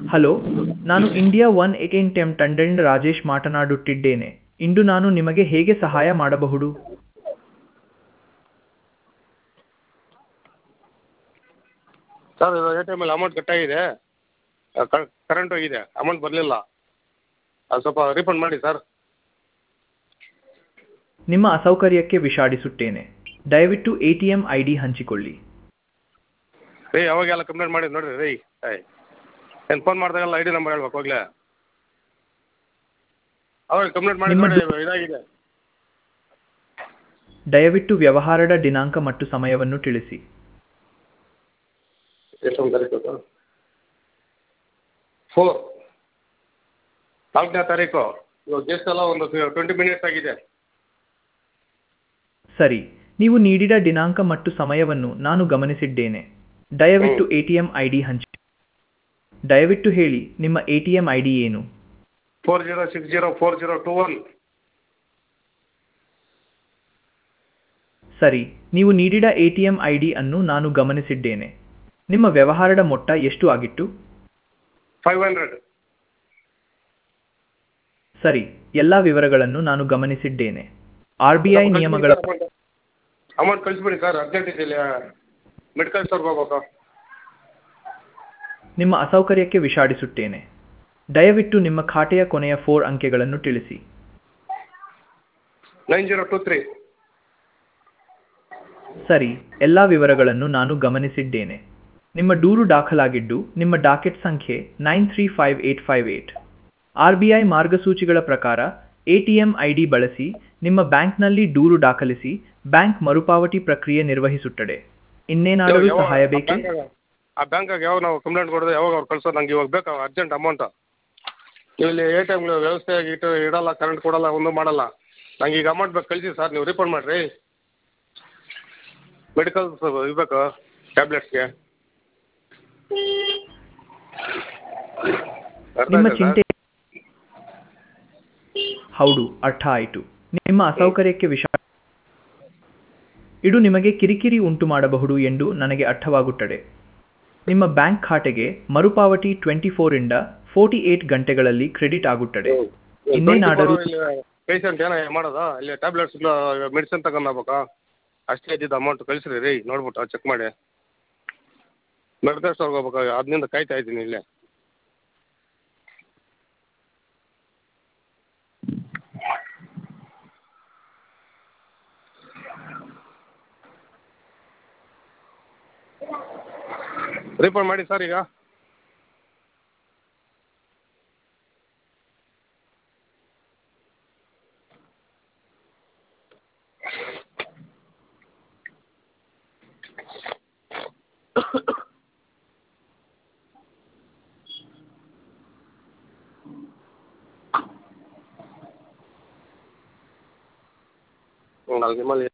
Hello, ನಾನು India one eighteen ಟೆಮ್ ತಂಡದಿಂದ ರಾಜೇಶ್ ಮಾತನಾಡುತ್ತಿದ್ದೇನೆ. ಇಂದು ನಾನು ನಿಮಗೆ ಹೇಗೆ ಸಹಾಯ ಮಾಡಬಹುದು? ಸರ್ ಇದು ಎ ಟಿ ಎಮಲ್ಲಿ ಅಮೌಂಟ್ ಕಟ್ಟಾಗಿದೆ, ಕರೆಂಟ್ ಹೋಗಿದೆ, ಅಮೌಂಟ್ ಬರಲಿಲ್ಲ. ಅದು ಸ್ವಲ್ಪ ರೀಫಂಡ್ ಮಾಡಿ ಸರ್. ನಿಮ್ಮ ಅಸೌಕರ್ಯಕ್ಕೆ ವಿಷಾದಿಸುತ್ತೇನೆ. ದಯವಿಟ್ಟು ಎ.ಟಿ.ಎಂ ಐ.ಡಿ ಹಂಚಿಕೊಳ್ಳಿ. ರೀ ಅವಾಗೆಲ್ಲ ಕಂಪ್ಲೇಂಟ್ ಮಾಡಿದ್ದು ನೋಡಿರಿ ರೀ. ಏನು ಫೋನ್ ಮಾಡಿದಾಗೆಲ್ಲ ಐ ಡಿ ನಂಬರ್ ಹೇಳ್ಬೇಕು ಹೋಗ್ಲೇ. ಅವಾಗ ಕಂಪ್ಲೇಂಟ್ ಮಾಡಿ ನಿಮ್ಮ ನೋಡಿ ಇದಾಗಿದೆ. ದಯವಿಟ್ಟು ವ್ಯವಹಾರದ ದಿನಾಂಕ ಮತ್ತು ಸಮಯವನ್ನು ತಿಳಿಸಿ. ಎಷ್ಟೊಂದು ತಾರೀಕು ಸರ್? 4 4ನೇ ತಾರೀಕು. ಇವಾಗ ಜಸ್ಟ್ ಎಲ್ಲ ಒಂದು 20 ಮಿನಿಟ್ಸ್ ಆಗಿದೆ. ಸರಿ, ನೀವು ನೀಡಿದ ದಿನಾಂಕ ಮತ್ತು ಸಮಯವನ್ನು ನಾನು ಗಮನಿಸಿದ್ದೇನೆ. ದಯವಿಟ್ಟು ಎ.ಟಿ.ಎಂ ಐ.ಡಿ ಹಂಚಿ. ದಯವಿಟ್ಟು ಹೇಳಿ, ನಿಮ್ಮ ಎ.ಟಿ.ಎಂ ಐ.ಡಿ ಏನು? 40604021. ಸರಿ, ನೀವು ನೀಡಿದ ಎ.ಟಿ.ಎಂ ಐ.ಡಿ ಅನ್ನು ನಾನು ಗಮನಿಸಿದ್ದೇನೆ. ನಿಮ್ಮ ವ್ಯವಹಾರದ ಮೊತ್ತ ಎಷ್ಟು ಆಗಿತ್ತು? 500. ಸರಿ, ಎಲ್ಲ ವಿವರಗಳನ್ನು ನಾನು ಗಮನಿಸಿದ್ದೇನೆ. ಆರ್.ಬಿ.ಐ ನಿಯಮಗಳ ಅಮೌಂಟ್ ಕಳಿಸ್ಬಿಡಿ ಸರ್, ಅರ್ಜೆಂಟ್ ಇದೆ ಇಲ್ಲಿ. ಮೆಡಿಕಲ್ ಸ್ಟೋರ್ಗೆ ಹೋಗ್ಬೇಕು. ನಿಮ್ಮ ಅಸೌಕರ್ಯಕ್ಕೆ ವಿಷಾದಿಸುತ್ತೇನೆ. ದಯವಿಟ್ಟು ನಿಮ್ಮ ಖಾತೆಯ ಕೊನೆಯ 4 ಅಂಕೆಗಳನ್ನು ತಿಳಿಸಿ. 9023. ಸರಿ, ಎಲ್ಲ ವಿವರಗಳನ್ನು ನಾನು ಗಮನಿಸಿದ್ದೇನೆ. ನಿಮ್ಮ ದೂರು ದಾಖಲಾಗಿದ್ದು ನಿಮ್ಮ ಡಾಕೆಟ್ ಸಂಖ್ಯೆ 935858. ಆರ್.ಬಿ.ಐ ಮಾರ್ಗಸೂಚಿಗಳ ಪ್ರಕಾರ ಎ.ಟಿ.ಎಂ ಐ.ಡಿ ಬಳಸಿ ನಿಮ್ಮ ಬ್ಯಾಂಕ್ನಲ್ಲಿ ದೂರು ದಾಖಲಿಸಿ ಬ್ಯಾಂಕ್ ಮರುಪಾವತಿ ಪ್ರಕ್ರಿಯೆ ನಿರ್ವಹಿಸುತ್ತದೆ. ಇನ್ನೇನಾದರೂ ಸಹಾಯ ಬೇಕೇ? ಆ ಬ್ಯಾಂಕಾಗ ಯಾವಾಗ ನಾವು ಕಂಪ್ಲೇಂಟ್ ಕೊಡೋದು, ಯಾವಾಗ ಅವ್ರು ಕಳ್ಸೋದು? ನಂಗೆ ಇವಾಗ ಬೇಕು ಅರ್ಜೆಂಟ್ ಅಮೌಂಟು. ನೀವು ಇಲ್ಲಿ ಎ ಟಿ ಎಮ್ ವ್ಯವಸ್ಥೆಯಾಗಿ ಇಡಲ್ಲ, ಕರೆಂಟ್ ಕೊಡಲ್ಲ, ಒಂದೂ ಮಾಡಲ್ಲ. ನಂಗೆ ಈಗ ಅಮೌಂಟ್ ಬೇಕು, ಕಳಿಸಿ ಸರ್. ನೀವು ರೀಫಂಡ್ ಮಾಡಿರಿ. ಮೆಡಿಕಲ್ಸ್ ಇರಬೇಕು, ಟ್ಯಾಬ್ಲೆಟ್ಸ್ಗೆ. ಅರ್ಥ ನಿಮ್ಮ ಆಯ್ತಾ ಚಿಂತೆ ಸರ್? ಹೌದು, ಅರ್ಥ ಆಯಿತು. ನಿಮ್ಮ ಅಸೌಕರ್ಯಕ್ಕೆ ಇದು ನಿಮಗೆ ಕಿರಿಕಿರಿ ಉಂಟು ಮಾಡಬಹುದು ಎಂದು ನನಗೆ ಅರ್ಥವಾಗುತ್ತದೆ. ನಿಮ್ಮ ಬ್ಯಾಂಕ್ ಖಾತೆಗೆ ಮರುಪಾವತಿ 24 ರಿಂದ 48 ಗಂಟೆಗಳಲ್ಲಿ ಕ್ರೆಡಿಟ್ ಆಗುತ್ತದೆ. ಇನ್ನೇನಾದರೂ ಪೇಷಂಟ್ ಏನೋ ಮಾಡೋದಾ? ಇಲ್ಲಿ ಟ್ಯಾಬ್ಲೆಟ್ಸ್ ಮೆಡಿಸಿನ್ ತಗೊಂಡು ಹೋಗ್ಬೇಕಾ? ಅಷ್ಟೇ ಇದ್ದಿದ್ದು ಅಮೌಂಟ್ ಕಳಿಸ್ರಿ ರೀ, ನೋಡ್ಬಿಟ್ಟು ಚೆಕ್ ಮಾಡಿ. ಮೆಡಿಕಲ್ ಸ್ಟೋರ್ಗೆ ಹೋಗ್ಬೇಕು, ಅದರಿಂದ ಕಾಯ್ತಾ ಇದ್ದೀನಿ ಇಲ್ಲೇ. ರೀಫಂಡ್ ಮಾಡಿ ಸರ್ ಈಗ. ನಿಮ್ಮಲ್ಲಿ